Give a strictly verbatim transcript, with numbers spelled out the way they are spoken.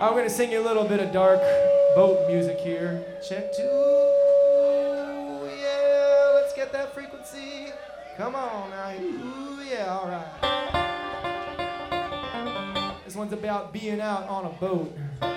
I'm gonna sing you a little bit of dark boat music here. Check two. Yeah, let's get that frequency. Come on now. Ooh, yeah, all right. This one's about being out on a boat.